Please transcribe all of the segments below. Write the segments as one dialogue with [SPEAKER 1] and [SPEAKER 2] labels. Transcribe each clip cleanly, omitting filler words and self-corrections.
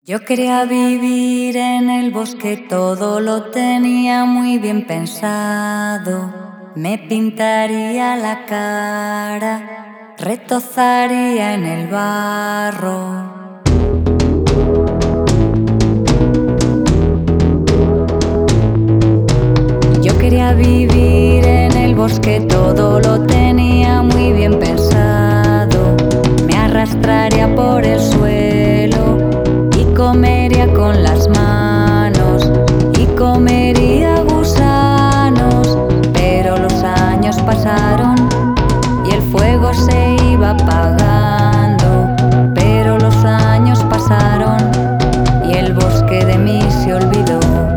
[SPEAKER 1] Yo quería vivir en el bosque, todo lo tenía muy bien pensado. Me pintaría la cara, retozaría en el barro. Yo quería vivir en el bosque, todo lo tenía muy bien pensado. Me arrastraría por el suelo y comería con las manos y comería gusanos. Pero los años pasaron y el fuego se iba apagando. Pero los años pasaron y el bosque de mí se olvidó.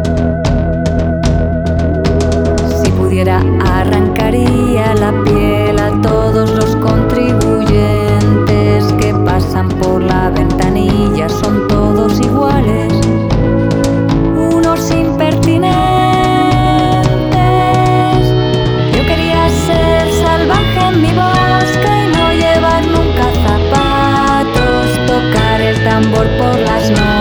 [SPEAKER 1] Si pudiera, arrancaría la piel a todos los contribuyentes que pasan por la ventanilla. Son todos iguales, unos impertinentes. Yo quería ser salvaje en mi bosque y no llevar nunca zapatos, tocar el tambor por las noches